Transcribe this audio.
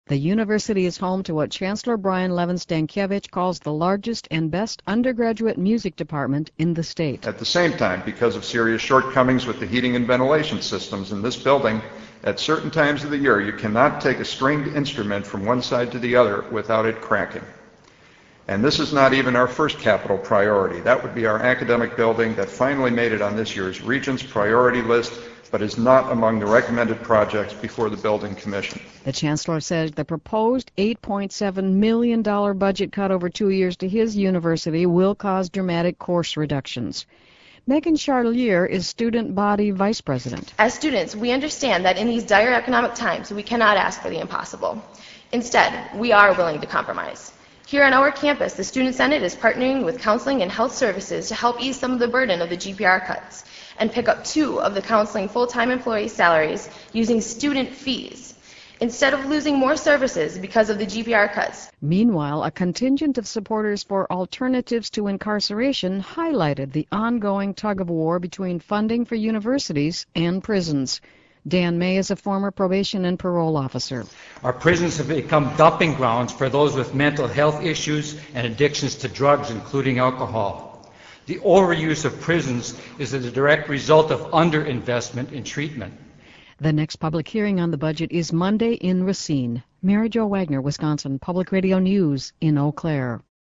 The university is home to what Chancellor Brian Levin Stankiewicz calls the largest and best undergraduate music department in the state. At the same time, because of serious shortcomings with the heating and ventilation systems in this building, at certain times of the year you cannot take a stringed instrument from one side to the other without it cracking. And this is not even our first capital priority. That would be our academic building that finally made it on this year's Regents priority list, but is not among the recommended projects before the Building Commission. The Chancellor says the proposed $8.7 million budget cut over 2 years to his university will cause dramatic course reductions. Megan Charlier is Student Body Vice President. As students, we understand that in these dire economic times, we cannot ask for the impossible. Instead, we are willing to compromise. Here on our campus, the Student Senate is partnering with counseling and health services to help ease some of the burden of the GPR cuts and pick up 2 of the counseling full-time employee salaries using student fees, instead of losing more services because of the GPR cuts. Meanwhile, a contingent of supporters for alternatives to incarceration highlighted the ongoing tug-of-war between funding for universities and prisons. Dan May is a former probation and parole officer. Our prisons have become dumping grounds for those with mental health issues and addictions to drugs, including alcohol. The overuse of prisons is a direct result of underinvestment in treatment. The next public hearing on the budget is Monday in Racine. Mary Jo Wagner, Wisconsin Public Radio News in Eau Claire.